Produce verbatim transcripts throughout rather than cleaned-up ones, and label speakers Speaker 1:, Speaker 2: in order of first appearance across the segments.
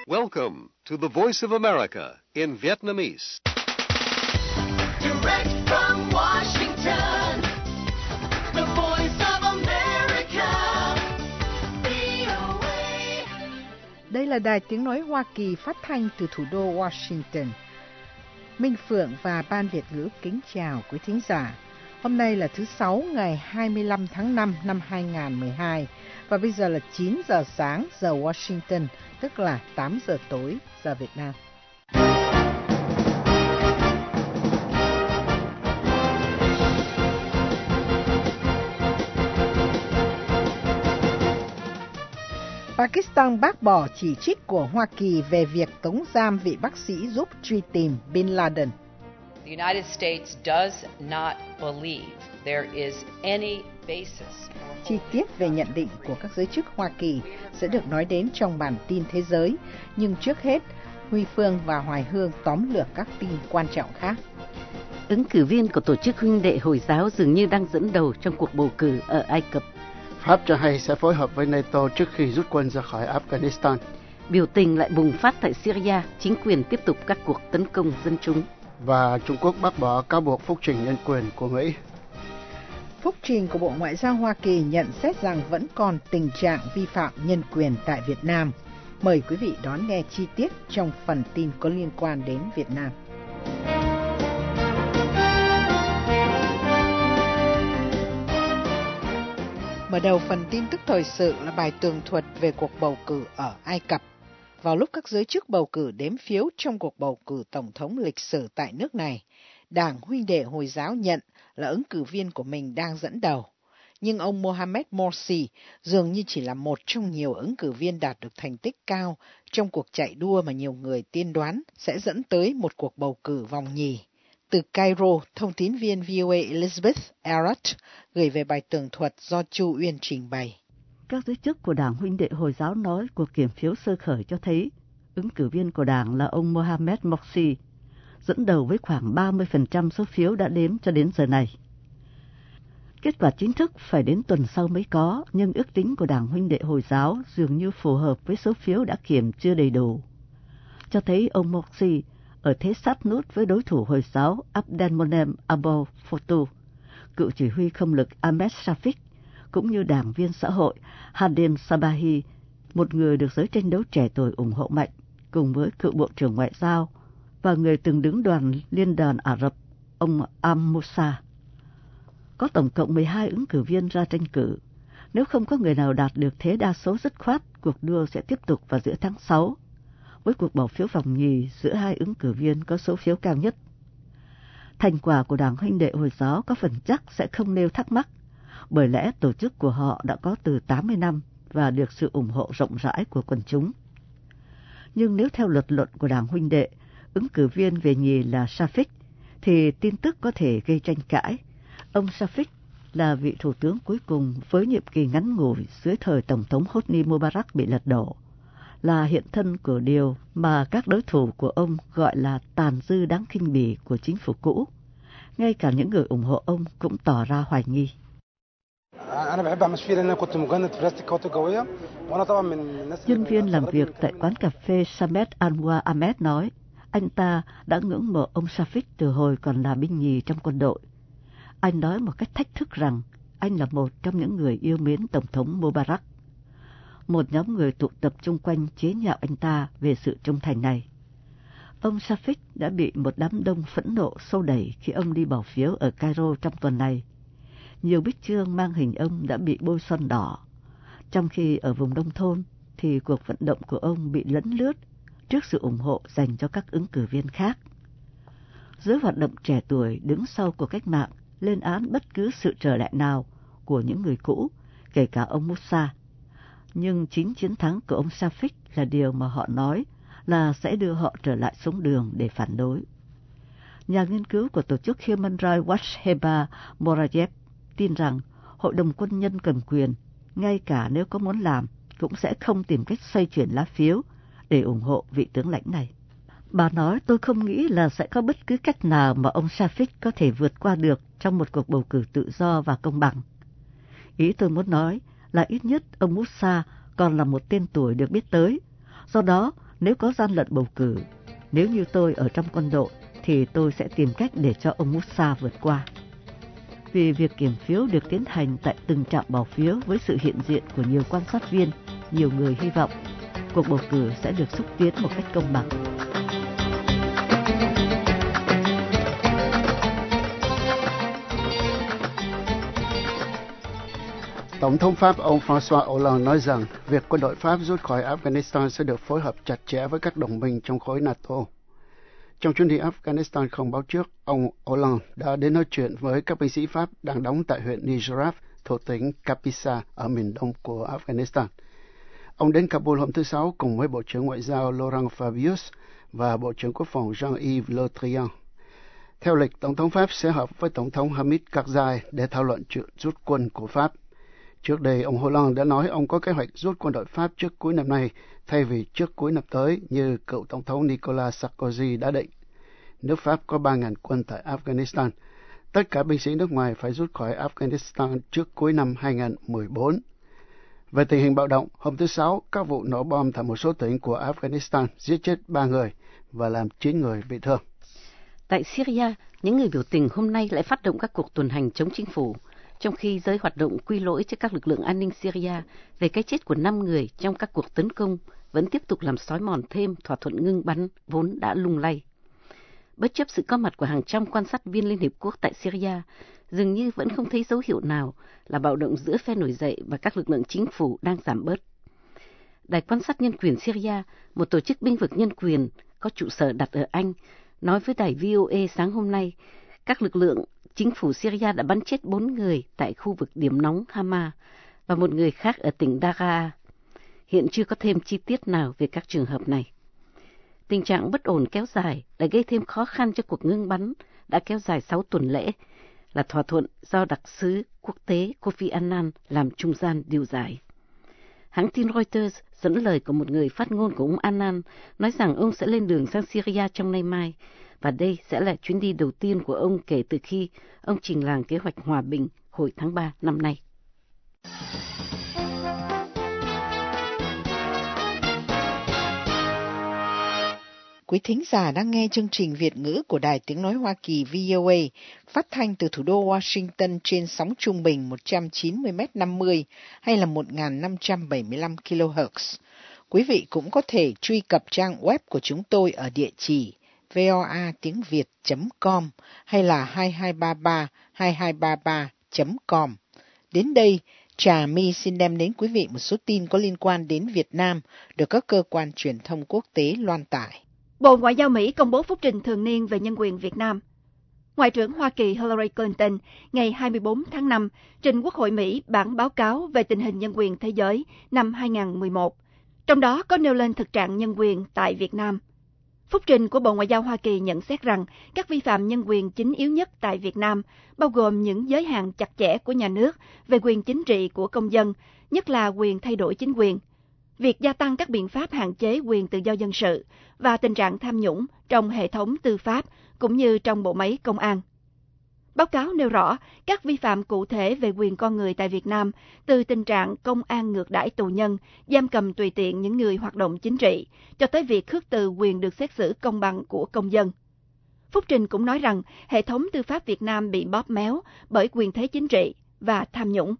Speaker 1: Welcome to the Voice of America in Vietnamese.
Speaker 2: Direct from Washington, the Voice of America, vê o a.
Speaker 3: Đây là Đài Tiếng Nói Hoa Kỳ phát thanh từ thủ đô Washington. Minh Phượng và Ban Việt ngữ kính chào quý thính giả. Hôm nay là thứ Sáu ngày hai mươi lăm tháng năm năm hai nghìn không trăm mười hai và bây giờ là chín giờ sáng giờ Washington, tức là tám giờ tối giờ Việt Nam. Pakistan bác bỏ chỉ trích của Hoa Kỳ về việc tống giam vị bác sĩ giúp truy tìm Bin Laden.
Speaker 4: The United States does not believe there is any basis.
Speaker 3: Chi tiết về nhận định của các giới chức Hoa Kỳ sẽ được nói đến trong bản tin thế giới, nhưng trước hết, Huy Phương và Hoài Hương tóm lược các tin quan trọng khác.
Speaker 5: Ứng cử viên của Tổ chức Huynh đệ Hồi giáo dường như đang dẫn đầu trong cuộc bầu cử ở Ai Cập.
Speaker 6: Pháp cho hay sẽ phối hợp với NATO trước khi rút quân ra khỏi Afghanistan.
Speaker 5: Biểu tình lại bùng phát tại Syria, chính quyền tiếp tục các cuộc tấn công dân chúng.
Speaker 6: Và Trung Quốc bác bỏ cáo buộc phúc trình nhân quyền của Mỹ.
Speaker 3: Phúc trình của Bộ Ngoại giao Hoa Kỳ nhận xét rằng vẫn còn tình trạng vi phạm nhân quyền tại Việt Nam. Mời quý vị đón nghe chi tiết trong phần tin có liên quan đến Việt Nam. Mở đầu phần tin tức thời sự là bài tường thuật về cuộc bầu cử ở Ai Cập. Vào lúc các giới chức bầu cử đếm phiếu trong cuộc bầu cử tổng thống lịch sử tại nước này, Đảng Huynh đệ Hồi giáo nhận là ứng cử viên của mình đang dẫn đầu. Nhưng ông Mohamed Morsi dường như chỉ là một trong nhiều ứng cử viên đạt được thành tích cao trong cuộc chạy đua mà nhiều người tiên đoán sẽ dẫn tới một cuộc bầu cử vòng nhì. Từ Cairo, thông tín viên vê o a Elizabeth Arrett gửi về bài tường thuật do Chu Uyên trình bày.
Speaker 5: Các giới chức của Đảng Huynh đệ Hồi giáo nói cuộc kiểm phiếu sơ khởi cho thấy ứng cử viên của đảng là ông Mohamed Morsi, dẫn đầu với khoảng ba mươi phần trăm số phiếu đã đếm cho đến giờ này. Kết quả chính thức phải đến tuần sau mới có, nhưng ước tính của Đảng Huynh đệ Hồi giáo dường như phù hợp với số phiếu đã kiểm chưa đầy đủ, cho thấy ông Morsi ở thế sát nút với đối thủ Hồi giáo Abdelmonem Abou Fotu, cựu chỉ huy không lực Ahmed Shafik, cũng như đảng viên xã hội Hadem Sabahi, một người được giới tranh đấu trẻ tuổi ủng hộ mạnh, cùng với cựu Bộ trưởng Ngoại giao và người từng đứng đoàn Liên đoàn Ả Rập, ông Am Moussa. Có tổng cộng mười hai ứng cử viên ra tranh cử. Nếu không có người nào đạt được thế đa số dứt khoát, cuộc đua sẽ tiếp tục vào giữa tháng sáu, với cuộc bỏ phiếu vòng nhì giữa hai ứng cử viên có số phiếu cao nhất. Thành quả của Đảng Huynh đệ Hồi giáo có phần chắc sẽ không nêu thắc mắc, bởi lẽ tổ chức của họ đã có từ tám mươi năm và được sự ủng hộ rộng rãi của quần chúng. Nhưng nếu theo luật luận của Đảng Huynh đệ, ứng cử viên về nhì là Shafik, thì tin tức có thể gây tranh cãi. Ông Shafik là vị thủ tướng cuối cùng với nhiệm kỳ ngắn ngủi dưới thời Tổng thống Hosni Mubarak bị lật đổ, là hiện thân của điều mà các đối thủ của ông gọi là tàn dư đáng khinh bỉ của chính phủ cũ. Ngay cả những người ủng hộ ông cũng tỏ ra hoài nghi. Nhân viên làm việc tại quán cà phê Samet Anwar Ahmed nói, anh ta đã ngưỡng mộ ông Shafik từ hồi còn là binh nhì trong quân đội. Anh nói một cách thách thức rằng anh là một trong những người yêu mến Tổng thống Mubarak. Một nhóm người tụ tập chung quanh chế nhạo anh ta về sự trung thành này. Ông Shafik đã bị một đám đông phẫn nộ xô đẩy khi ông đi bỏ phiếu ở Cairo trong tuần này. Nhiều bích chương mang hình ông đã bị bôi son đỏ, trong khi ở vùng nông thôn thì cuộc vận động của ông bị lấn lướt trước sự ủng hộ dành cho các ứng cử viên khác. Giới hoạt động trẻ tuổi đứng sau cuộc cách mạng lên án bất cứ sự trở lại nào của những người cũ, kể cả ông Moussa. Nhưng chính chiến thắng của ông Shafik là điều mà họ nói là sẽ đưa họ trở lại xuống đường để phản đối. Nhà nghiên cứu của tổ chức Human Rights Watch Heba Morayev tin rằng Hội đồng quân nhân cầm quyền, ngay cả nếu có muốn làm, cũng sẽ không tìm cách xoay chuyển lá phiếu để ủng hộ vị tướng lãnh này. Bà nói, tôi không nghĩ là sẽ có bất cứ cách nào mà ông Shafik có thể vượt qua được trong một cuộc bầu cử tự do và công bằng. Ý tôi muốn nói là ít nhất ông Moussa còn là một tên tuổi được biết tới, do đó Nếu có gian lận bầu cử, nếu như tôi ở trong quân đội, thì tôi sẽ tìm cách để cho ông Moussa vượt qua. Vì việc kiểm phiếu được tiến hành tại từng trạm bỏ phiếu với sự hiện diện của nhiều quan sát viên, nhiều người hy vọng cuộc bầu cử sẽ được xúc tiến một cách công bằng.
Speaker 6: Tổng thống Pháp ông François Hollande nói rằng việc quân đội Pháp rút khỏi Afghanistan sẽ được phối hợp chặt chẽ với các đồng minh trong khối NATO. Trong chuyến đi Afghanistan không báo trước, ông Hollande đã đến nói chuyện với các binh sĩ Pháp đang đóng tại huyện Nijraf, thuộc tỉnh Kapisa ở miền đông của Afghanistan. Ông đến Kabul hôm thứ Sáu cùng với Bộ trưởng Ngoại giao Laurent Fabius và Bộ trưởng Quốc phòng Jean-Yves Le Drian. Theo lịch, Tổng thống Pháp sẽ họp với Tổng thống Hamid Karzai để thảo luận chuyện rút quân của Pháp. Trước đây, ông Hollande đã nói ông có kế hoạch rút quân đội Pháp trước cuối năm nay, thay vì trước cuối năm tới như cựu Tổng thống Nicolas Sarkozy đã định. Nước Pháp có ba nghìn quân tại Afghanistan. Tất cả binh sĩ nước ngoài phải rút khỏi Afghanistan trước cuối năm hai nghìn không trăm mười bốn. Về tình hình bạo động, hôm thứ Sáu, các vụ nổ bom tại một số tỉnh của Afghanistan giết chết ba người và làm chín người bị thương.
Speaker 7: Tại Syria, những người biểu tình hôm nay lại phát động các cuộc tuần hành chống chính phủ, trong khi giới hoạt động quy lỗi cho các lực lượng an ninh Syria về cái chết của năm người trong các cuộc tấn công vẫn tiếp tục làm xói mòn thêm thỏa thuận ngưng bắn vốn đã lung lay. Bất chấp sự có mặt của hàng trăm quan sát viên Liên Hiệp Quốc tại Syria, dường như vẫn không thấy dấu hiệu nào là bạo động giữa phe nổi dậy và các lực lượng chính phủ đang giảm bớt. Đài quan sát nhân quyền Syria, một tổ chức bênh vực nhân quyền có trụ sở đặt ở Anh, nói với đài vê o a sáng hôm nay, các lực lượng chính phủ Syria đã bắn chết bốn người tại khu vực điểm nóng Hama và một người khác ở tỉnh Daraa. Hiện chưa có thêm chi tiết nào về các trường hợp này. Tình trạng bất ổn kéo dài đã gây thêm khó khăn cho cuộc ngưng bắn đã kéo dài sáu tuần lễ, là thỏa thuận do đặc sứ quốc tế Kofi Annan làm trung gian điều giải. Hãng tin Reuters dẫn lời của một người phát ngôn của ông Annan nói rằng ông sẽ lên đường sang Syria trong nay mai, và đây sẽ là chuyến đi đầu tiên của ông kể từ khi ông trình làng kế hoạch hòa bình hồi tháng ba năm nay.
Speaker 3: Quý thính giả đang nghe chương trình Việt ngữ của Đài Tiếng Nói Hoa Kỳ vê o a, phát thanh từ thủ đô Washington trên sóng trung bình một trăm chín mươi mét năm mươi hay là một nghìn năm trăm bảy mươi lăm ki lô héc. Quý vị cũng có thể truy cập trang web của chúng tôi ở địa chỉ voa tiếng việt chấm com hay là hai hai ba ba hai hai ba ba chấm com. Đến đây, Trà My xin đem đến quý vị một số tin có liên quan đến Việt Nam được các cơ quan truyền thông quốc tế loan tải.
Speaker 8: Bộ Ngoại giao Mỹ công bố phúc trình thường niên về nhân quyền Việt Nam. Ngoại trưởng Hoa Kỳ Hillary Clinton ngày hai mươi bốn tháng năm trình Quốc hội Mỹ bản báo cáo về tình hình nhân quyền thế giới năm hai nghìn không trăm mười một, trong đó có nêu lên thực trạng nhân quyền tại Việt Nam. Phúc trình của Bộ Ngoại giao Hoa Kỳ nhận xét rằng các vi phạm nhân quyền chính yếu nhất tại Việt Nam bao gồm những giới hạn chặt chẽ của nhà nước về quyền chính trị của công dân, nhất là quyền thay đổi chính quyền, việc gia tăng các biện pháp hạn chế quyền tự do dân sự và tình trạng tham nhũng trong hệ thống tư pháp cũng như trong bộ máy công an. Báo cáo nêu rõ các vi phạm cụ thể về quyền con người tại Việt Nam, từ tình trạng công an ngược đãi tù nhân, giam cầm tùy tiện những người hoạt động chính trị, cho tới việc khước từ quyền được xét xử công bằng của công dân. Phúc trình cũng nói rằng hệ thống tư pháp Việt Nam bị bóp méo bởi quyền thế chính trị và tham nhũng.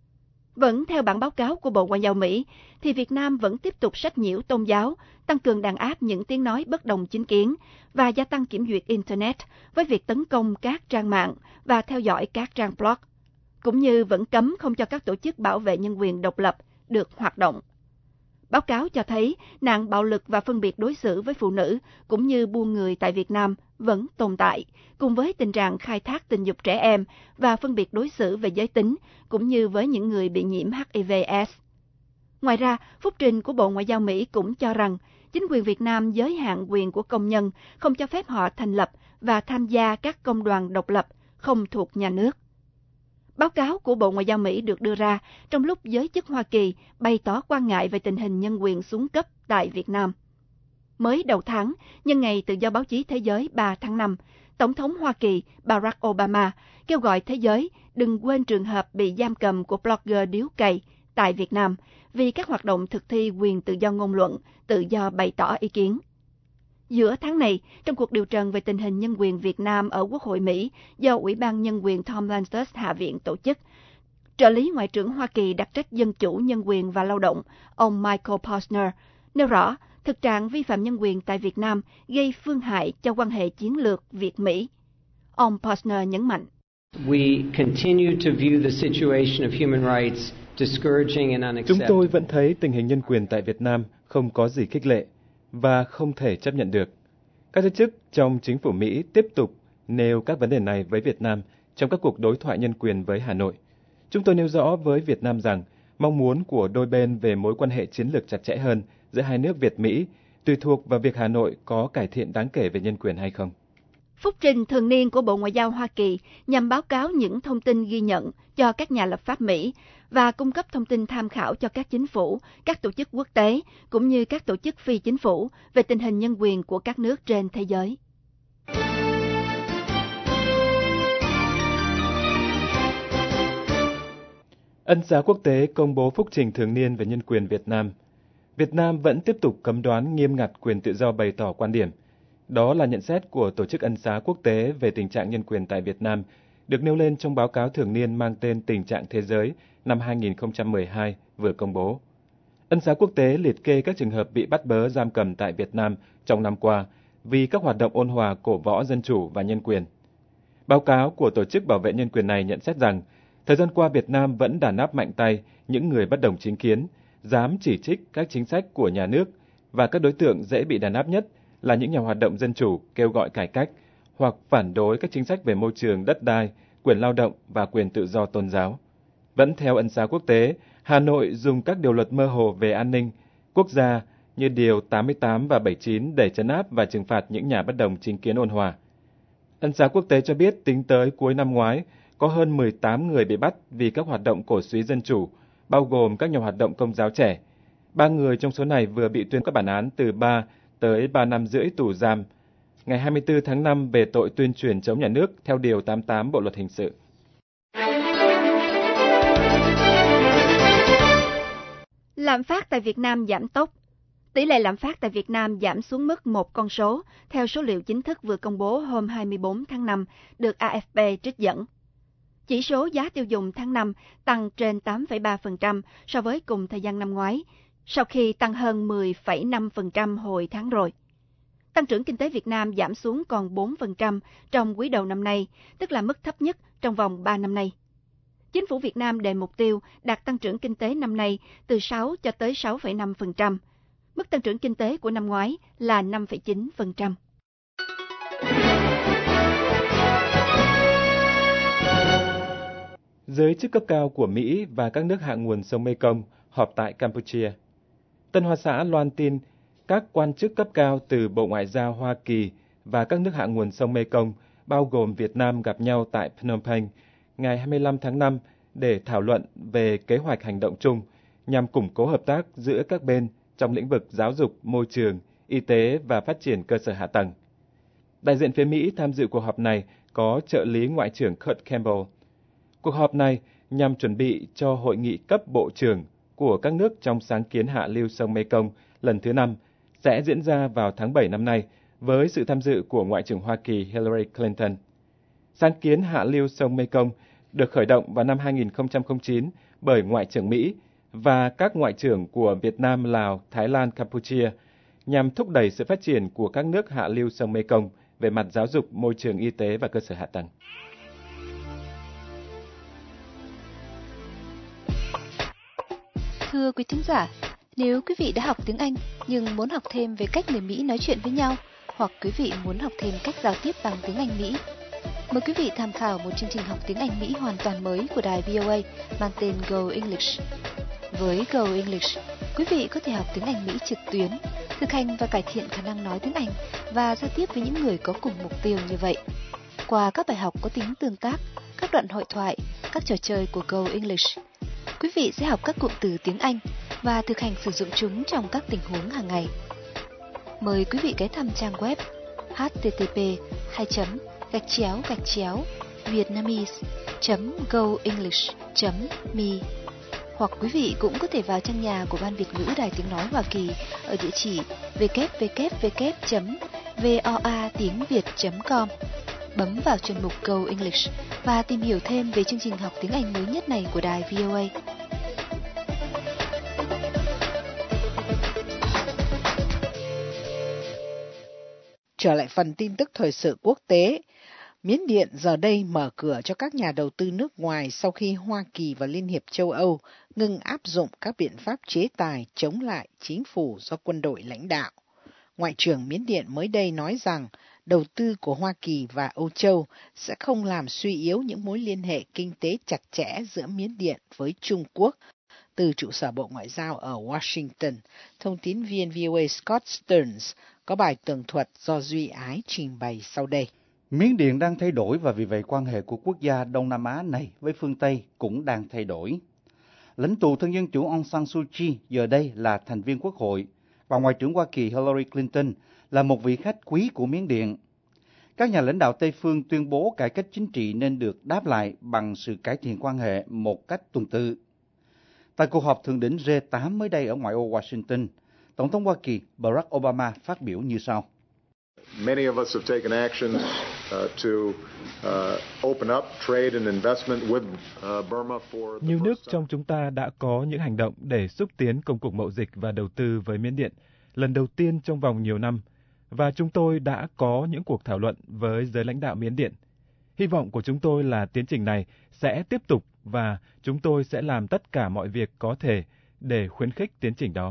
Speaker 8: Vẫn theo bản báo cáo của Bộ Ngoại giao Mỹ, thì Việt Nam vẫn tiếp tục sách nhiễu tôn giáo, tăng cường đàn áp những tiếng nói bất đồng chính kiến và gia tăng kiểm duyệt Internet với việc tấn công các trang mạng và theo dõi các trang blog, cũng như vẫn cấm không cho các tổ chức bảo vệ nhân quyền độc lập được hoạt động. Báo cáo cho thấy nạn bạo lực và phân biệt đối xử với phụ nữ cũng như buôn người tại Việt Nam vẫn tồn tại, cùng với tình trạng khai thác tình dục trẻ em và phân biệt đối xử về giới tính, cũng như với những người bị nhiễm H I V S. Ngoài ra, phúc trình của Bộ Ngoại giao Mỹ cũng cho rằng chính quyền Việt Nam giới hạn quyền của công nhân, không cho phép họ thành lập và tham gia các công đoàn độc lập không thuộc nhà nước. Báo cáo của Bộ Ngoại giao Mỹ được đưa ra trong lúc giới chức Hoa Kỳ bày tỏ quan ngại về tình hình nhân quyền xuống cấp tại Việt Nam. Mới đầu tháng, nhân ngày Tự do báo chí thế giới ba tháng năm, Tổng thống Hoa Kỳ Barack Obama kêu gọi thế giới đừng quên trường hợp bị giam cầm của blogger điếu cày tại Việt Nam vì các hoạt động thực thi quyền tự do ngôn luận, tự do bày tỏ ý kiến. Giữa tháng này, trong cuộc điều trần về tình hình nhân quyền Việt Nam ở Quốc hội Mỹ do Ủy ban Nhân quyền Tom Lantos Hạ viện tổ chức, trợ lý Ngoại trưởng Hoa Kỳ đặc trách Dân chủ, Nhân quyền và Lao động, ông Michael Posner, nêu rõ thực trạng vi phạm nhân quyền tại Việt Nam gây phương hại cho quan hệ chiến lược Việt-Mỹ. Ông Posner nhấn mạnh,
Speaker 9: We continue to view the situation of human rights discouraging and unacceptable.
Speaker 10: Chúng tôi vẫn thấy tình hình nhân quyền tại Việt Nam không có gì khích lệ và không thể chấp nhận được. Các giới chức trong chính phủ Mỹ tiếp tục nêu các vấn đề này với Việt Nam trong các cuộc đối thoại nhân quyền với Hà Nội. Chúng tôi nêu rõ với Việt Nam rằng mong muốn của đôi bên về mối quan hệ chiến lược chặt chẽ hơn giữa hai nước Việt-Mỹ tùy thuộc vào việc Hà Nội có cải thiện đáng kể về nhân quyền hay không.
Speaker 8: Phúc trình thường niên của Bộ Ngoại giao Hoa Kỳ nhằm báo cáo những thông tin ghi nhận cho các nhà lập pháp Mỹ và cung cấp thông tin tham khảo cho các chính phủ, các tổ chức quốc tế cũng như các tổ chức phi chính phủ về tình hình nhân quyền của các nước trên thế giới.
Speaker 10: Ân xá quốc tế công bố phúc trình thường niên về nhân quyền Việt Nam. Việt Nam vẫn tiếp tục cấm đoán nghiêm ngặt quyền tự do bày tỏ quan điểm. Đó là nhận xét của Tổ chức Ân xá quốc tế về tình trạng nhân quyền tại Việt Nam, được nêu lên trong báo cáo thường niên mang tên Tình trạng thế giới năm hai nghìn không trăm mười hai vừa công bố. Ân xá quốc tế liệt kê các trường hợp bị bắt bớ giam cầm tại Việt Nam trong năm qua vì các hoạt động ôn hòa cổ võ dân chủ và nhân quyền. Báo cáo của Tổ chức Bảo vệ Nhân quyền này nhận xét rằng, thời gian qua Việt Nam vẫn đàn áp mạnh tay những người bất đồng chính kiến, dám chỉ trích các chính sách của nhà nước, và các đối tượng dễ bị đàn áp nhất là những nhà hoạt động dân chủ kêu gọi cải cách hoặc phản đối các chính sách về môi trường, đất đai, quyền lao động và quyền tự do tôn giáo. Vẫn theo ân xá quốc tế, Hà Nội dùng các điều luật mơ hồ về an ninh quốc gia như Điều tám mươi tám và bảy mươi chín để trấn áp và trừng phạt những nhà bất đồng chính kiến ôn hòa. Ân xá quốc tế cho biết tính tới cuối năm ngoái, có hơn mười tám người bị bắt vì các hoạt động cổ súy dân chủ, bao gồm các nhà hoạt động Công giáo trẻ. Ba người trong số này vừa bị tuyên các bản án từ ba tới ba năm rưỡi tù giam ngày hai mươi tư tháng năm về tội tuyên truyền chống nhà nước theo Điều tám mươi tám Bộ Luật Hình sự.
Speaker 8: Lạm phát tại Việt Nam giảm tốc. Tỷ lệ lạm phát tại Việt Nam giảm xuống mức một con số, theo số liệu chính thức vừa công bố hôm hai mươi bốn tháng năm, được a ép pê trích dẫn. Chỉ số giá tiêu dùng tháng năm tăng trên tám phẩy ba phần trăm so với cùng thời gian năm ngoái, sau khi tăng hơn mười phẩy năm phần trăm hồi tháng rồi. Tăng trưởng kinh tế Việt Nam giảm xuống còn bốn phần trăm trong quý đầu năm nay, tức là mức thấp nhất trong vòng ba năm nay. Chính phủ Việt Nam đề mục tiêu đạt tăng trưởng kinh tế năm nay từ sáu cho tới sáu phẩy năm phần trăm. Mức tăng trưởng kinh tế của năm ngoái là năm phẩy chín phần trăm.
Speaker 10: Giới chức cấp cao của Mỹ và các nước hạ nguồn sông Mekong họp tại Campuchia. Tân Hoa Xã loan tin các quan chức cấp cao từ Bộ Ngoại giao Hoa Kỳ và các nước hạ nguồn sông Mekong, bao gồm Việt Nam, gặp nhau tại Phnom Penh ngày hai mươi lăm tháng năm để thảo luận về kế hoạch hành động chung nhằm củng cố hợp tác giữa các bên trong lĩnh vực giáo dục, môi trường, y tế và phát triển cơ sở hạ tầng. Đại diện phía Mỹ tham dự cuộc họp này có trợ lý Ngoại trưởng Kurt Campbell. Cuộc họp này nhằm chuẩn bị cho hội nghị cấp bộ trưởng của các nước trong sáng kiến hạ lưu sông Mekong lần thứ năm sẽ diễn ra vào tháng bảy năm nay với sự tham dự của Ngoại trưởng Hoa Kỳ Hillary Clinton. Sáng kiến hạ lưu sông Mekong được khởi động vào năm hai nghìn không trăm lẻ chín bởi Ngoại trưởng Mỹ và các ngoại trưởng của Việt Nam, Lào, Thái Lan, Campuchia nhằm thúc đẩy sự phát triển của các nước hạ lưu sông Mekong về mặt giáo dục, môi trường, y tế và cơ sở hạ tầng.
Speaker 11: Thưa quý thính giả, nếu quý vị đã học tiếng Anh nhưng muốn học thêm về cách người Mỹ nói chuyện với nhau, hoặc quý vị muốn học thêm cách giao tiếp bằng tiếng Anh Mỹ, mời quý vị tham khảo một chương trình học tiếng Anh Mỹ hoàn toàn mới của đài vê o a mang tên Go English. Với Go English, quý vị có thể học tiếng Anh Mỹ trực tuyến, thực hành và cải thiện khả năng nói tiếng Anh và giao tiếp với những người có cùng mục tiêu như vậy. Qua các bài học có tính tương tác, các đoạn hội thoại, các trò chơi của Go English, quý vị sẽ học các cụm từ tiếng Anh và thực hành sử dụng chúng trong các tình huống hàng ngày. Mời quý vị ghé thăm trang web h t t p hai gạch chéo gạch chéo vietnamese chấm go english chấm me Hoặc quý vị cũng có thể vào trang nhà của Ban Việt ngữ Đài Tiếng Nói Hoa Kỳ ở địa chỉ w w w chấm voa tiếng việt chấm com. Bấm vào chuyên mục Go English và tìm hiểu thêm về chương trình học tiếng Anh mới nhất này của đài vê o a.
Speaker 3: Trở lại phần tin tức thời sự quốc tế. Miến Điện giờ đây mở cửa cho các nhà đầu tư nước ngoài sau khi Hoa Kỳ và Liên hiệp châu Âu ngừng áp dụng các biện pháp chế tài chống lại chính phủ do quân đội lãnh đạo. Ngoại trưởng Miến Điện mới đây nói rằng đầu tư của Hoa Kỳ và Âu Châu sẽ không làm suy yếu những mối liên hệ kinh tế chặt chẽ giữa Miến Điện với Trung Quốc. Từ trụ sở Bộ Ngoại giao ở Washington, thông tín viên vê o a Scott Stearns có bài tường thuật do Duy Ái trình bày sau đây.
Speaker 12: Miến Điện đang thay đổi và vì vậy quan hệ của quốc gia Đông Nam Á này với phương Tây cũng đang thay đổi. Lãnh tụ thân dân chủ Aung San Suu Kyi giờ đây là thành viên quốc hội và Ngoại trưởng Hoa Kỳ Hillary Clinton là một vị khách quý của Miến Điện. Các nhà lãnh đạo Tây phương tuyên bố cải cách chính trị nên được đáp lại bằng sự cải thiện quan hệ một cách tuần tự. Tại cuộc họp thượng đỉnh G tám mới đây ở ngoại ô Washington, Tổng thống Hoa Kỳ Barack Obama phát biểu như sau.
Speaker 13: Many of us have taken action uh, to uh, open up trade and investment with uh, Burma for the
Speaker 10: Nhiều nước
Speaker 13: first
Speaker 10: trong chúng ta đã có những hành động để xúc tiến công cuộc mậu dịch và đầu tư với Miến Điện lần đầu tiên trong vòng nhiều năm, và chúng tôi đã có những cuộc thảo luận với giới lãnh đạo Miến Điện. Hy vọng của chúng tôi là tiến trình này sẽ tiếp tục và chúng tôi sẽ làm tất cả mọi việc có thể để khuyến khích tiến trình đó.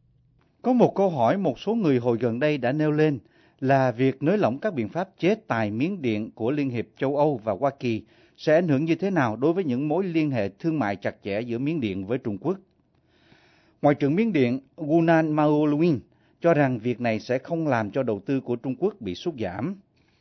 Speaker 12: Có một câu hỏi một số người hồi gần đây đã nêu lên là việc nới lỏng các biện pháp chế tài Miến Điện của Liên hiệp châu Âu và Hoa Kỳ sẽ ảnh hưởng như thế nào đối với những mối liên hệ thương mại chặt chẽ giữa Miến Điện với Trung Quốc. Ngoại trưởng Miến Điện Gunan Maoluin cho rằng việc này sẽ không làm cho đầu tư của Trung Quốc bị sút giảm.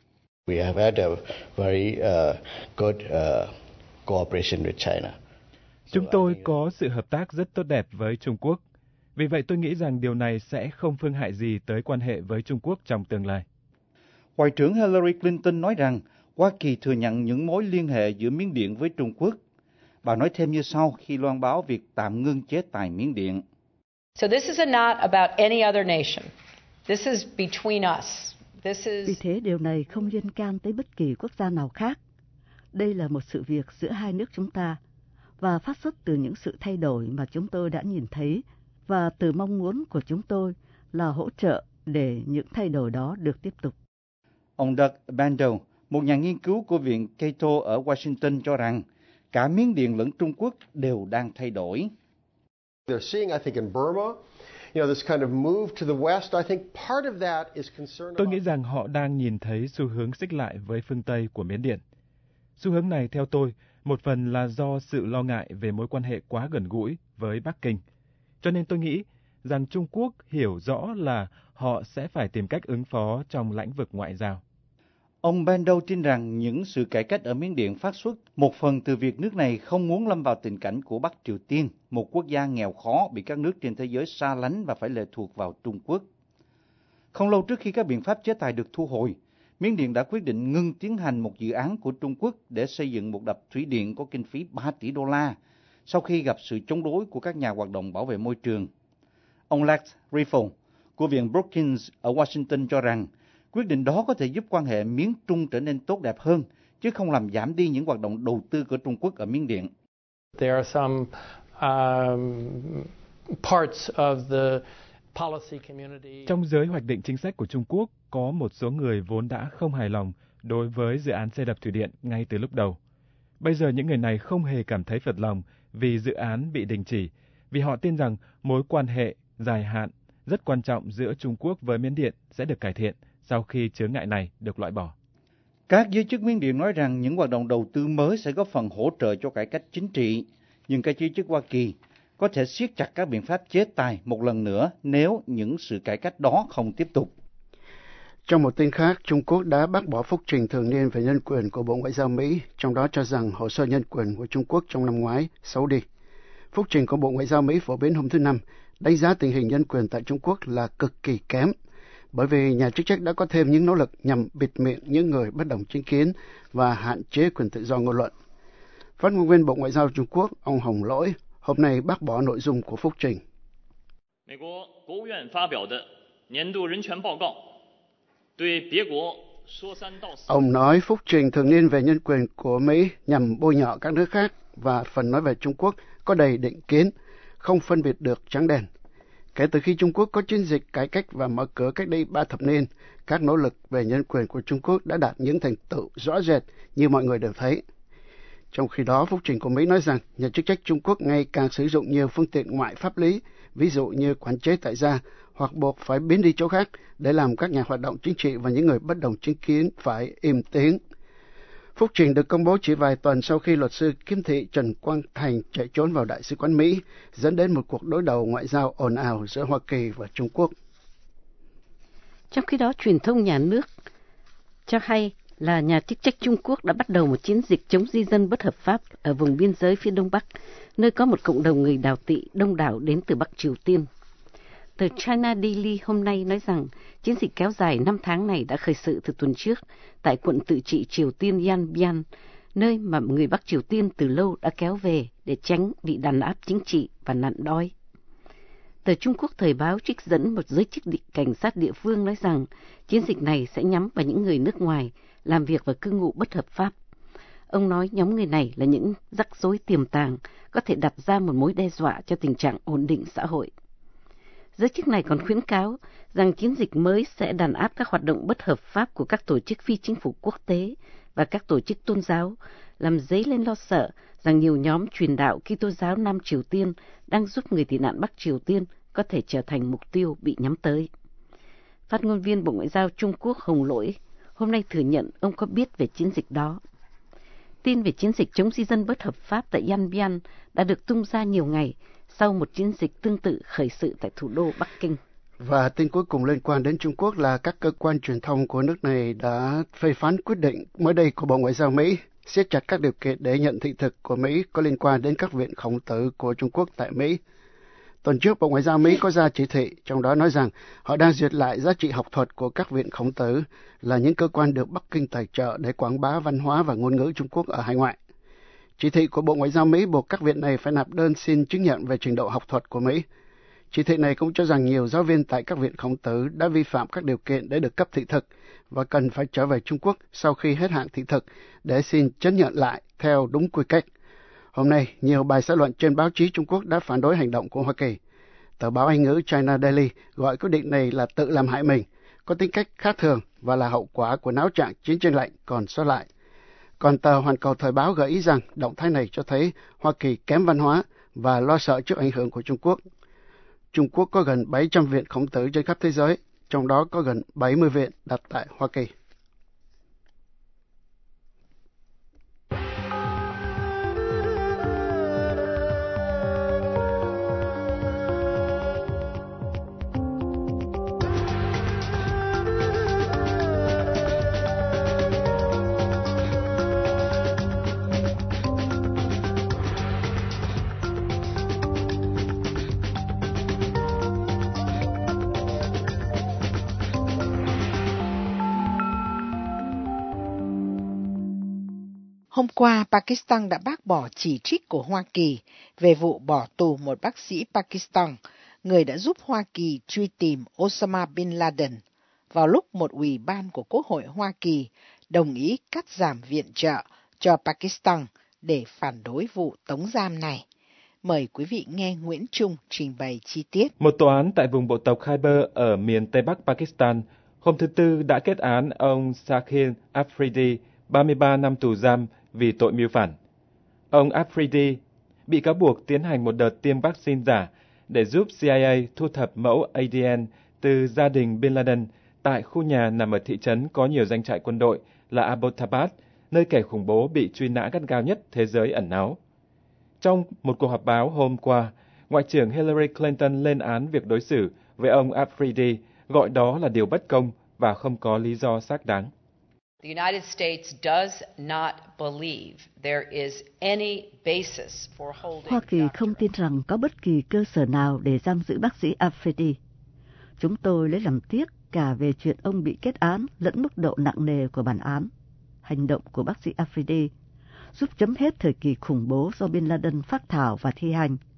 Speaker 14: We have had a very uh, good uh, cooperation with China.
Speaker 10: Chúng tôi có sự hợp tác rất tốt đẹp với Trung Quốc. Vì vậy tôi nghĩ rằng điều này sẽ không phương hại gì tới quan hệ với Trung Quốc trong tương lai.
Speaker 12: Ngoại trưởng Hillary Clinton nói rằng Hoa Kỳ thừa nhận những mối liên hệ giữa Miến Điện với Trung Quốc. Bà nói thêm như sau khi loan báo việc tạm ngưng chế tài Miến Điện.
Speaker 4: So this is not about any other nation. This is between us. This is...
Speaker 5: Vì thế điều này không liên can tới bất kỳ quốc gia nào khác. Đây là một sự việc giữa hai nước chúng ta và phát xuất từ những sự thay đổi mà chúng tôi đã nhìn thấy và từ mong muốn của chúng tôi là hỗ trợ để những thay đổi đó được tiếp tục.
Speaker 12: Ông Doug Bandel, một nhà nghiên cứu của Viện Cato ở Washington cho rằng cả Miến Điện lẫn Trung Quốc đều đang thay đổi.
Speaker 15: They're seeing, I think, in Burma, you know, this kind of move to the west. I think part of that is concern.
Speaker 10: Tôi nghĩ rằng họ đang nhìn thấy xu hướng xích lại với phương Tây của Miến Điện. Xu hướng này, theo tôi, một phần là do sự lo ngại về mối quan hệ quá gần gũi với Bắc Kinh. Cho nên tôi nghĩ rằng Trung Quốc hiểu rõ là họ sẽ phải tìm cách ứng phó trong lĩnh vực ngoại giao.
Speaker 12: Ông Bandel tin rằng những sự cải cách ở Miến Điện phát xuất một phần từ việc nước này không muốn lâm vào tình cảnh của Bắc Triều Tiên, một quốc gia nghèo khó bị các nước trên thế giới xa lánh và phải lệ thuộc vào Trung Quốc. Không lâu trước khi các biện pháp chế tài được thu hồi, Miến Điện đã quyết định ngưng tiến hành một dự án của Trung Quốc để xây dựng một đập thủy điện có kinh phí ba tỷ đô la, sau khi gặp sự chống đối của các nhà hoạt động bảo vệ môi trường. Ông Lex Riffle của Viện Brookings ở Washington cho rằng quyết định đó có thể giúp quan hệ Miến-Trung trở nên tốt đẹp hơn, chứ không làm giảm đi những hoạt động đầu tư của Trung Quốc ở Miến Điện.
Speaker 16: There are some um, parts of the policy community.
Speaker 10: Trong giới hoạch định chính sách của Trung Quốc, có một số người vốn đã không hài lòng đối với dự án xây đập thủy điện ngay từ lúc đầu. Bây giờ những người này không hề cảm thấy phật lòng vì dự án bị đình chỉ, vì họ tin rằng mối quan hệ dài hạn rất quan trọng giữa Trung Quốc với Miến Điện sẽ được cải thiện sau khi chướng ngại này được loại bỏ.
Speaker 12: Các giới chức Miến Điện nói rằng những hoạt động đầu tư mới sẽ góp phần hỗ trợ cho cải cách chính trị, nhưng các giới chức Hoa Kỳ có thể siết chặt các biện pháp chế tài một lần nữa nếu những sự cải cách đó không tiếp tục.
Speaker 6: Trong một tin khác, Trung Quốc đã bác bỏ phúc trình thường niên về nhân quyền của Bộ Ngoại giao Mỹ, trong đó cho rằng hồ sơ nhân quyền của Trung Quốc trong năm ngoái xấu đi. Phúc trình của Bộ Ngoại giao Mỹ phổ biến hôm thứ Năm đánh giá tình hình nhân quyền tại Trung Quốc là cực kỳ kém, bởi vì nhà chức trách đã có thêm những nỗ lực nhằm bịt miệng những người bất đồng chính kiến và hạn chế quyền tự do ngôn luận. Phát ngôn viên Bộ Ngoại giao Trung Quốc, ông Hồng Lỗi, hôm nay bác bỏ nội dung của phúc trình.
Speaker 17: 美国国务院发表的年度人权报告对别国说三道四。
Speaker 6: Ông nói phúc trình thường niên về nhân quyền của Mỹ nhằm bôi nhọ các nước khác và phần nói về Trung Quốc có đầy định kiến, không phân biệt được trắng đen. Kể từ khi Trung Quốc có chiến dịch cải cách và mở cửa cách đây ba thập niên, các nỗ lực về nhân quyền của Trung Quốc đã đạt những thành tựu rõ rệt như mọi người đều thấy. Trong khi đó, phúc trình của Mỹ nói rằng nhà chức trách Trung Quốc ngày càng sử dụng nhiều phương tiện ngoại pháp lý, ví dụ như quản chế tại gia hoặc buộc phải biến đi chỗ khác để làm các nhà hoạt động chính trị và những người bất đồng chính kiến phải im tiếng. Phúc trình được công bố chỉ vài tuần sau khi luật sư kiếm thị Trần Quang Thành chạy trốn vào Đại sứ quán Mỹ, dẫn đến một cuộc đối đầu ngoại giao ồn ào giữa Hoa Kỳ và Trung Quốc.
Speaker 7: Trong khi đó, truyền thông nhà nước cho hay là nhà chức trách Trung Quốc đã bắt đầu một chiến dịch chống di dân bất hợp pháp ở vùng biên giới phía Đông Bắc, nơi có một cộng đồng người đào tị đông đảo đến từ Bắc Triều Tiên. Tờ China Daily hôm nay nói rằng chiến dịch kéo dài năm tháng này đã khởi sự từ tuần trước tại quận tự trị Triều Tiên Yanbian, nơi mà người Bắc Triều Tiên từ lâu đã kéo về để tránh bị đàn áp chính trị và nạn đói. Tờ Trung Quốc Thời báo trích dẫn một giới chức cảnh sát địa phương nói rằng chiến dịch này sẽ nhắm vào những người nước ngoài làm việc và cư ngụ bất hợp pháp. Ông nói nhóm người này là những rắc rối tiềm tàng, có thể đặt ra một mối đe dọa cho tình trạng ổn định xã hội. Giới chức này còn khuyến cáo rằng chiến dịch mới sẽ đàn áp các hoạt động bất hợp pháp của các tổ chức phi chính phủ quốc tế và các tổ chức tôn giáo, làm dấy lên lo sợ rằng nhiều nhóm truyền đạo Kitô giáo Nam Triều Tiên đang giúp người tị nạn Bắc Triều Tiên có thể trở thành mục tiêu bị nhắm tới. Phát ngôn viên Bộ Ngoại giao Trung Quốc Hồng Lỗi hôm nay thừa nhận ông có biết về chiến dịch đó. Tin về chiến dịch chống di dân bất hợp pháp tại Yanbian đã được tung ra nhiều ngày sau một chiến dịch tương tự khởi sự tại thủ đô Bắc Kinh.
Speaker 6: Và tin cuối cùng liên quan đến Trung Quốc là các cơ quan truyền thông của nước này đã phê phán quyết định mới đây của Bộ Ngoại giao Mỹ siết chặt các điều kiện để nhận thị thực của Mỹ có liên quan đến các viện khổng tử của Trung Quốc tại Mỹ. Tuần trước, Bộ Ngoại giao Mỹ có ra chỉ thị, trong đó nói rằng họ đang duyệt lại giá trị học thuật của các viện khổng tử là những cơ quan được Bắc Kinh tài trợ để quảng bá văn hóa và ngôn ngữ Trung Quốc ở hải ngoại. Chỉ thị của Bộ Ngoại giao Mỹ buộc các viện này phải nạp đơn xin chứng nhận về trình độ học thuật của Mỹ. Chỉ thị này cũng cho rằng nhiều giáo viên tại các viện khổng tử đã vi phạm các điều kiện để được cấp thị thực và cần phải trở về Trung Quốc sau khi hết hạn thị thực để xin chứng nhận lại theo đúng quy cách. Hôm nay, nhiều bài xã luận trên báo chí Trung Quốc đã phản đối hành động của Hoa Kỳ. Tờ báo Anh ngữ China Daily gọi quyết định này là tự làm hại mình, có tính cách khác thường và là hậu quả của náo trạng chiến tranh lạnh còn sót lại. Còn tờ Hoàn Cầu Thời báo gợi ý rằng động thái này cho thấy Hoa Kỳ kém văn hóa và lo sợ trước ảnh hưởng của Trung Quốc. Trung Quốc có gần bảy trăm viện khổng tử trên khắp thế giới, trong đó có gần bảy mươi viện đặt tại Hoa Kỳ.
Speaker 3: Hôm qua, Pakistan đã bác bỏ chỉ trích của Hoa Kỳ về vụ bỏ tù một bác sĩ Pakistan, người đã giúp Hoa Kỳ truy tìm Osama Bin Laden, vào lúc một ủy ban của Quốc hội Hoa Kỳ đồng ý cắt giảm viện trợ cho Pakistan để phản đối vụ tống giam này. Mời quý vị nghe Nguyễn Trung trình bày chi tiết.
Speaker 10: Một tòa án tại vùng bộ tộc Khyber ở miền Tây Bắc Pakistan hôm thứ Tư đã kết án ông Shakil Afridi, ba mươi ba năm tù giam vì tội mưu phản. Ông Afridi bị cáo buộc tiến hành một đợt tiêm vaccine giả để giúp C I A thu thập mẫu A D N từ gia đình Bin Laden tại khu nhà nằm ở thị trấn có nhiều doanh trại quân đội là Abbottabad, nơi kẻ khủng bố bị truy nã gắt gao nhất thế giới ẩn náu. Trong một cuộc họp báo hôm qua, Ngoại trưởng Hillary Clinton lên án việc đối xử với ông Afridi, gọi đó là điều bất công và không có lý do xác đáng.
Speaker 4: The United States does not believe there is any basis for holding.
Speaker 5: Hoa Kỳ không tin rằng có bất kỳ cơ sở nào để giam giữ bác sĩ Afridi. Chúng tôi lấy làm tiếc cả về chuyện ông bị kết án lẫn mức độ nặng nề của bản án. Hành động của bác sĩ Afridi giúp chấm hết thời kỳ khủng bố do Bin Laden phác thảo và thi hành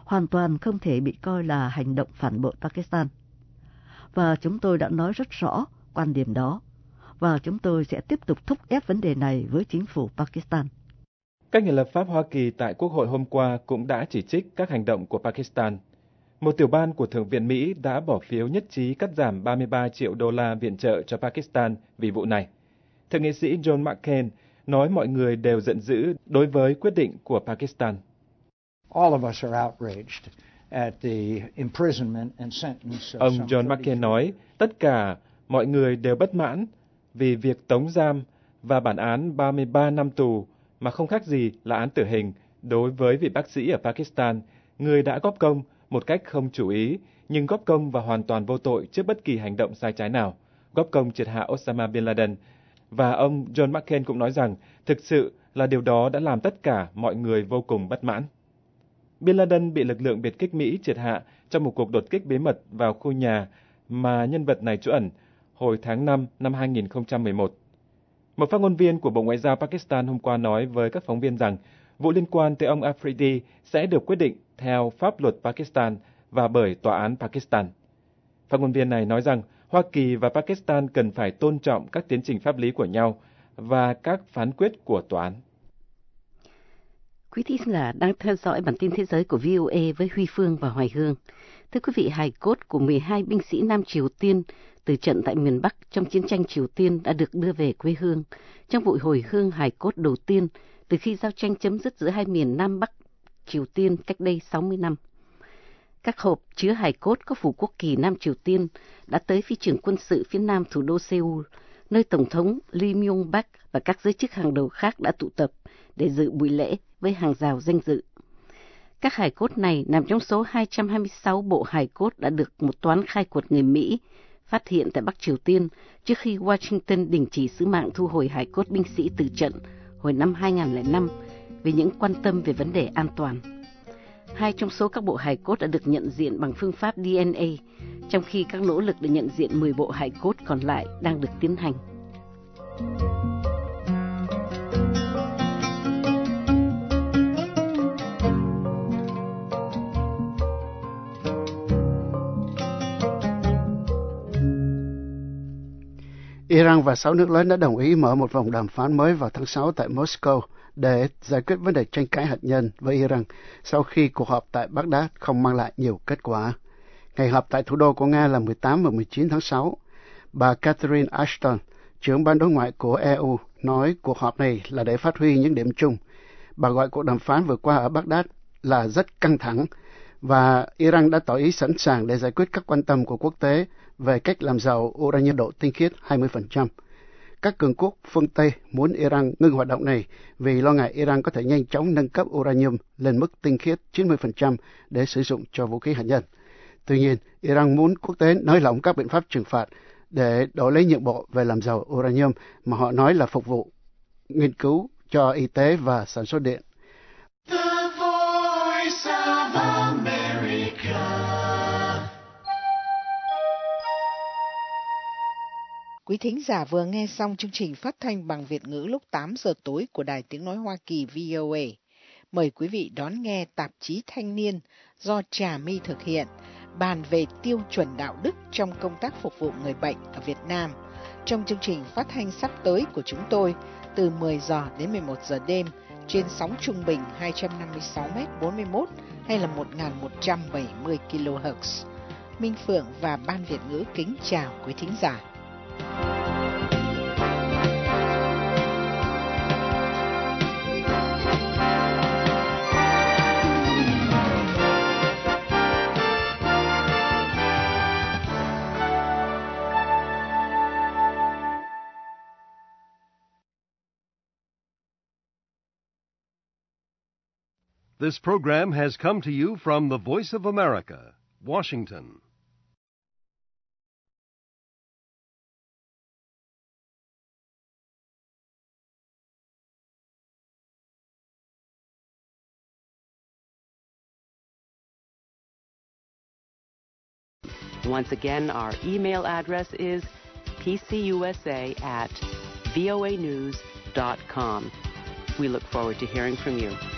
Speaker 5: hoàn toàn không thể bị coi là hành động phản bội Pakistan. Và chúng tôi đã nói rất rõ quan điểm đó, và chúng tôi sẽ tiếp tục thúc ép vấn đề này với chính phủ Pakistan.
Speaker 10: Các nhà lập pháp Hoa Kỳ tại Quốc hội hôm qua cũng đã chỉ trích các hành động của Pakistan. Một tiểu ban của Thượng viện Mỹ đã bỏ phiếu nhất trí cắt giảm ba mươi ba triệu đô la viện trợ cho Pakistan vì vụ này. Thượng nghị sĩ John McCain nói mọi người đều giận dữ đối với quyết định của Pakistan.
Speaker 18: All of us are outraged at the imprisonment and sentence of
Speaker 10: Ông
Speaker 18: some
Speaker 10: John McCain nói tất cả mọi người đều bất mãn vì việc tống giam và bản án ba mươi ba năm tù mà không khác gì là án tử hình đối với vị bác sĩ ở Pakistan, người đã góp công một cách không chủ ý, nhưng góp công và hoàn toàn vô tội trước bất kỳ hành động sai trái nào, góp công triệt hạ Osama Bin Laden. Và ông John McCain cũng nói rằng thực sự là điều đó đã làm tất cả mọi người vô cùng bất mãn. Bin Laden bị lực lượng biệt kích Mỹ triệt hạ trong một cuộc đột kích bí mật vào khu nhà mà nhân vật này trú ẩn hồi tháng năm năm hai nghìn không trăm mười một. Một phát ngôn viên của Bộ Ngoại giao Pakistan hôm qua nói với các phóng viên rằng vụ liên quan tới ông Afridi sẽ được quyết định theo pháp luật Pakistan và bởi tòa án Pakistan. Phát ngôn viên này nói rằng Hoa Kỳ và Pakistan cần phải tôn trọng các tiến trình pháp lý của nhau và các phán quyết của tòa án.
Speaker 7: Quý thính giả đang theo dõi bản tin thế giới của vê o a với Huy Phương và Hoài Hương. Thưa quý vị, hài cốt của mười hai binh sĩ Nam Triều Tiên từ trận tại miền Bắc trong chiến tranh Triều Tiên đã được đưa về quê hương trong vụ hồi hương hài cốt đầu tiên từ khi giao tranh chấm dứt giữa hai miền Nam Bắc Triều Tiên cách đây sáu mươi năm. Các hộp chứa hài cốt có phủ quốc kỳ Nam Triều Tiên đã tới phi trường quân sự phía nam thủ đô Seoul, nơi Tổng thống Lee Myung-bak và các giới chức hàng đầu khác đã tụ tập để dự buổi lễ với hàng rào danh dự. Các hài cốt này nằm trong số hai trăm hai mươi sáu bộ hài cốt đã được một toán khai quật người Mỹ phát hiện tại Bắc Triều Tiên trước khi Washington đình chỉ sứ mạng thu hồi hài cốt binh sĩ từ trận hồi năm hai nghìn không trăm lẻ năm vì những quan tâm về vấn đề an toàn. Hai trong số các bộ hài cốt đã được nhận diện bằng phương pháp đê en a, trong khi các nỗ lực để nhận diện mười bộ hài cốt còn lại đang được tiến hành.
Speaker 6: Iran và sáu nước lớn đã đồng ý mở một vòng đàm phán mới vào tháng sáu tại Moscow để giải quyết vấn đề tranh cãi hạt nhân với Iran sau khi cuộc họp tại Baghdad không mang lại nhiều kết quả. Ngày họp tại thủ đô của Nga là mười tám và mười chín tháng sáu. Bà Catherine Ashton, trưởng ban đối ngoại của e u, nói cuộc họp này là để phát huy những điểm chung. Bà gọi cuộc đàm phán vừa qua ở Baghdad là rất căng thẳng và Iran đã tỏ ý sẵn sàng để giải quyết các quan tâm của quốc tế về cách làm giàu uranium độ tinh khiết hai mươi phần trăm. Các cường quốc phương Tây muốn Iran ngưng hoạt động này vì lo ngại Iran có thể nhanh chóng nâng cấp uranium lên mức tinh khiết chín mươi phần trăm để sử dụng cho vũ khí hạt nhân. Tuy nhiên, Iran muốn quốc tế nới lỏng các biện pháp trừng phạt để đổi lấy nhượng bộ về làm giàu uranium mà họ nói là phục vụ nghiên cứu cho y tế và sản xuất điện.
Speaker 2: The Voice of America.
Speaker 3: Quý thính giả vừa nghe xong chương trình phát thanh bằng Việt ngữ lúc tám giờ tối của Đài Tiếng Nói Hoa Kỳ vê o a. Mời quý vị đón nghe tạp chí Thanh niên do Trà My thực hiện, bàn về tiêu chuẩn đạo đức trong công tác phục vụ người bệnh ở Việt Nam. Trong chương trình phát thanh sắp tới của chúng tôi từ mười giờ đến mười một giờ đêm trên sóng trung bình hai trăm năm mươi sáu mét bốn mươi mốt hay là một nghìn một trăm bảy mươi ki lô héc. Minh Phượng và Ban Việt ngữ kính chào quý thính giả.
Speaker 1: This program has come to you from the Voice of America, Washington.
Speaker 19: Once again, our email address is p c u s a at v o a news dot com. We look forward to hearing from you.